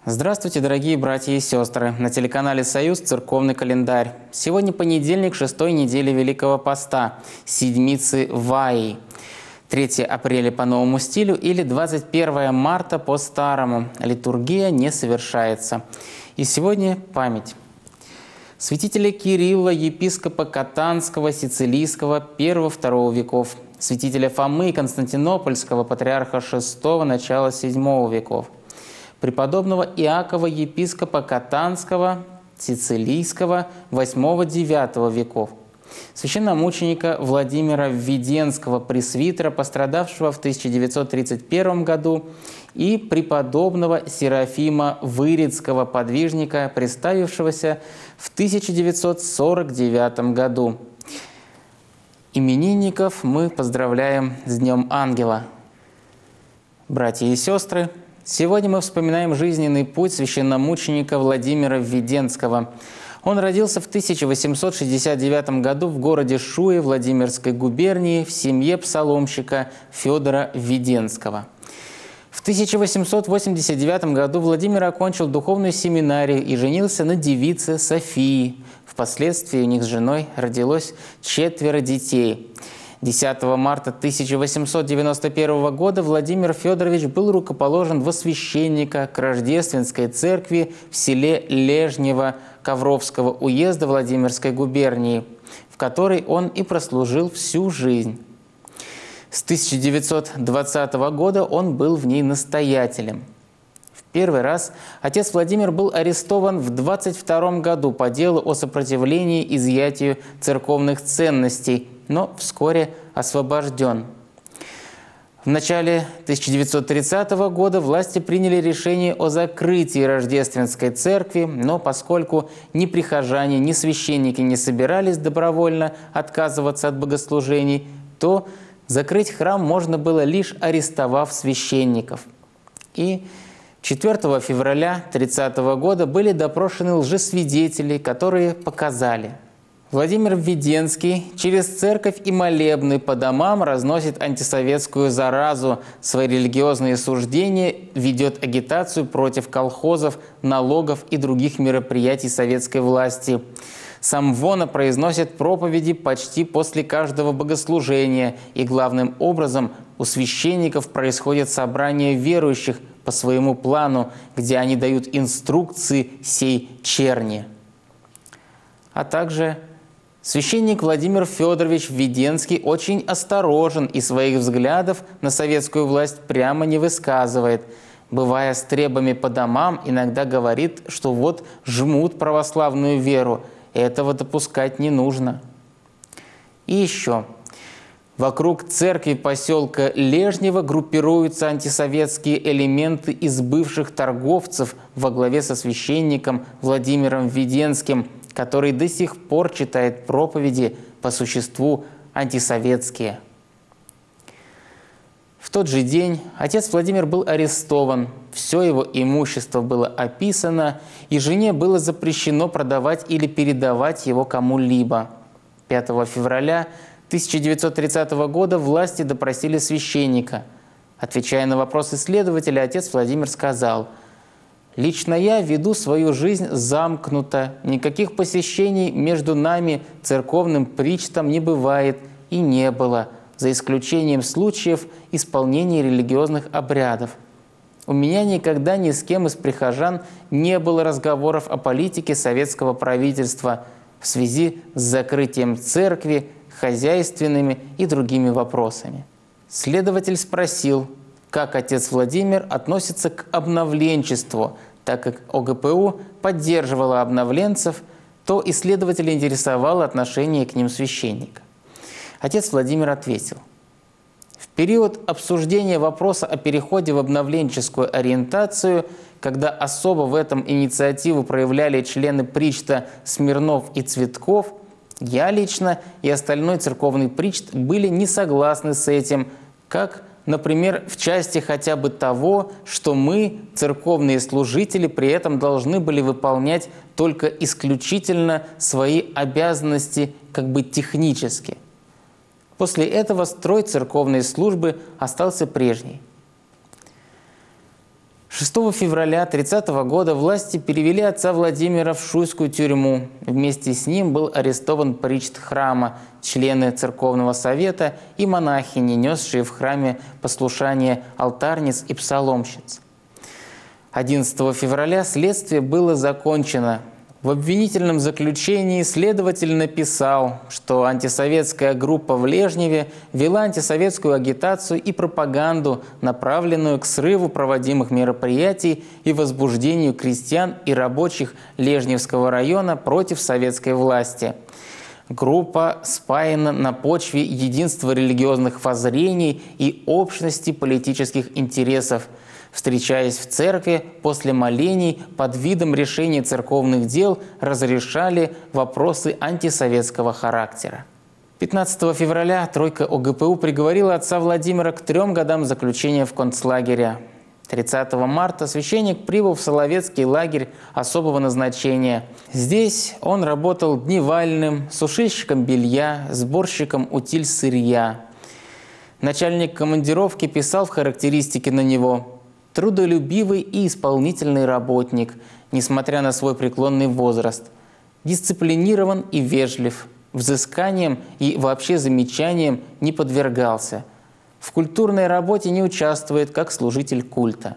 Здравствуйте, дорогие братья и сестры! На телеканале «Союз» церковный календарь. Сегодня понедельник 6-й недели Великого Поста, седмицы Ваи. 3 апреля по новому стилю или 21 марта по старому. Литургия не совершается. И сегодня память святителя Кирилла, епископа Катанского, Сицилийского, 1-2 веков, святителя Фомы Константинопольского, патриарха VI, начала VII веков, преподобного Иакова, епископа Катанского, Сицилийского, 8-9 веков, священномученика Владимира Введенского, пресвитера, пострадавшего в 1931 году, и преподобного Серафима Вырицкого, подвижника, представившегося в 1949 году. Именинников мы поздравляем с Днем Ангела. Братья и сестры, сегодня мы вспоминаем жизненный путь священномученика Владимира Введенского. Он родился в 1869 году в городе Шуе Владимирской губернии в семье псаломщика Федора Введенского. В 1889 году Владимир окончил духовную семинарию и женился на девице Софии. Впоследствии у них с женой родилось 4 детей. 10 марта 1891 года Владимир Федорович был рукоположен во священника к Рождественской церкви в селе Лежнево Ковровского уезда Владимирской губернии, в которой он и прослужил всю жизнь. С 1920 года он был в ней настоятелем. В первый раз отец Владимир был арестован в 22 году по делу о сопротивлении изъятию церковных ценностей, но вскоре освобожден. В начале 1930 года власти приняли решение о закрытии Рождественской церкви, но поскольку ни прихожане, ни священники не собирались добровольно отказываться от богослужений, то закрыть храм можно было, лишь арестовав священников. И 4 февраля 1930 года были допрошены лжесвидетели, которые показали: Владимир Введенский через церковь и молебны по домам разносит антисоветскую заразу, свои религиозные суждения, ведет агитацию против колхозов, налогов и других мероприятий советской власти. Сам Вона произносит проповеди почти после каждого богослужения, и главным образом у священников происходит собрание верующих по своему плану, где они дают инструкции сей черни. А также священник Владимир Федорович Введенский очень осторожен и своих взглядов на советскую власть прямо не высказывает. Бывая с требами по домам, иногда говорит, что вот жмут православную веру. Этого допускать не нужно. И еще. Вокруг церкви поселка Лежнево группируются антисоветские элементы из бывших торговцев во главе со священником Владимиром Введенским, который до сих пор читает проповеди по существу антисоветские. В тот же день отец Владимир был арестован, все его имущество было описано, и жене было запрещено продавать или передавать его кому-либо. 5 февраля 1930 года власти допросили священника. Отвечая на вопросы следователя, отец Владимир сказал: «Лично я веду свою жизнь замкнуто, никаких посещений между нами церковным причтом не бывает и не было, за исключением случаев исполнения религиозных обрядов. У меня никогда ни с кем из прихожан не было разговоров о политике советского правительства в связи с закрытием церкви, хозяйственными и другими вопросами». Следователь спросил, как отец Владимир относится к обновленчеству, так как ОГПУ поддерживала обновленцев, то исследователя интересовало отношение к ним священника. Отец Владимир ответил: в период обсуждения вопроса о переходе в обновленческую ориентацию, когда особо в этом инициативу проявляли члены причта Смирнов и Цветков, я лично и остальной церковный причт были не согласны с этим, как, например, в части хотя бы того, что мы, церковные служители, при этом должны были выполнять только исключительно свои обязанности как бы технически. После этого строй церковной службы остался прежний. 6 февраля 30 года власти перевели отца Владимира в Шуйскую тюрьму. Вместе с ним был арестован причт храма, члены церковного совета и монахини, несшие в храме послушание алтарниц и псаломщиц. 11 февраля следствие было закончено. В обвинительном заключении следователь написал, что антисоветская группа в Лежневе вела антисоветскую агитацию и пропаганду, направленную к срыву проводимых мероприятий и возбуждению крестьян и рабочих Лежневского района против советской власти. Группа спаяна на почве единства религиозных воззрений и общности политических интересов. Встречаясь в церкви, после молений под видом решения церковных дел разрешали вопросы антисоветского характера. 15 февраля тройка ОГПУ приговорила отца Владимира к 3 годам заключения в концлагере. 30 марта священник прибыл в Соловецкий лагерь особого назначения. Здесь он работал дневальным, сушильщиком белья, сборщиком утиль-сырья. Начальник командировки писал в характеристике на него: трудолюбивый и исполнительный работник, несмотря на свой преклонный возраст, дисциплинирован и вежлив, взысканием и вообще замечаниям не подвергался, в культурной работе не участвует как служитель культа.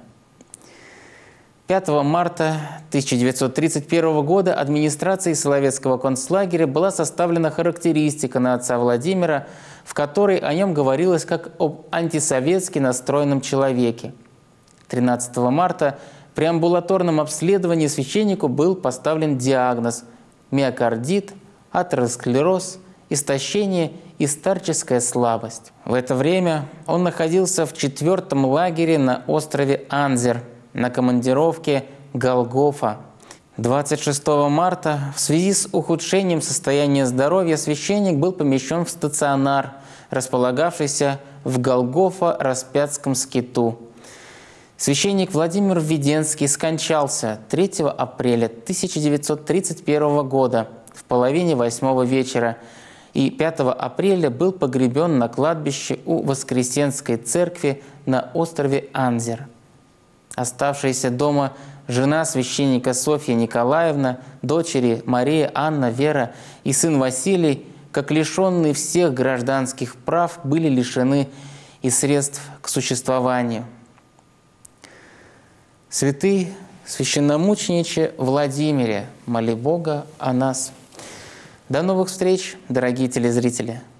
5 марта 1931 года администрацией Соловецкого концлагеря была составлена характеристика на отца Владимира, в которой о нем говорилось как об антисоветски настроенном человеке. 13 марта при амбулаторном обследовании священнику был поставлен диагноз – миокардит, атеросклероз, истощение и старческая слабость. В это время он находился в 4-м лагере на острове Анзер, на командировке Голгофа. 26 марта в связи с ухудшением состояния здоровья священник был помещен в стационар, располагавшийся в Голгофа-Распятском скиту. Священник Владимир Введенский скончался 3 апреля 1931 года в половине 8-го вечера и 5 апреля был погребен на кладбище у Воскресенской церкви на острове Анзер. Оставшаяся дома жена священника Софья Николаевна, дочери Мария, Анна, Вера и сын Василий, как лишенные всех гражданских прав, были лишены и средств к существованию. Святый священномучениче Владимире, моли Бога о нас. До новых встреч, дорогие телезрители!